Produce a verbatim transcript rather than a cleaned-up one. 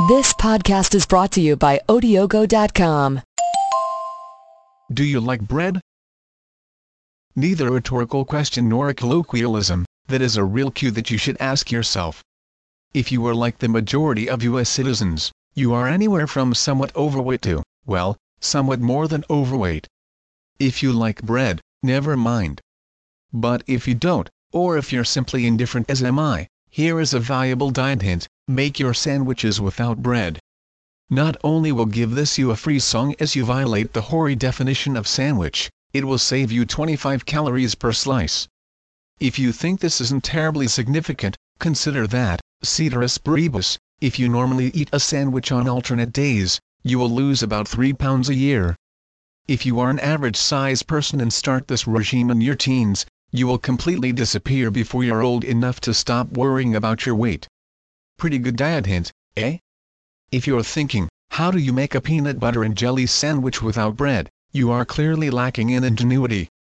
This podcast is brought to you by Odiogo dot com. Do you like bread? Neither a rhetorical question nor a colloquialism, that is a real cue that you should ask yourself. If you are like the majority of U S citizens, you are anywhere from somewhat overweight to, well, somewhat more than overweight. If you like bread, never mind. But if you don't, or if you're simply indifferent as am I, here is a valuable diet hint: make your sandwiches without bread. Not only will give this you a free song as you violate the hoary definition of sandwich, it will save you twenty-five calories per slice. If you think this isn't terribly significant, consider that, ceteris paribus, if you normally eat a sandwich on alternate days, you will lose about three pounds a year. If you are an average-sized person and start this regime in your teens, you will completely disappear before you're old enough to stop worrying about your weight. Pretty good diet hint, eh? If you're thinking, how do you make a peanut butter and jelly sandwich without bread, you are clearly lacking in ingenuity.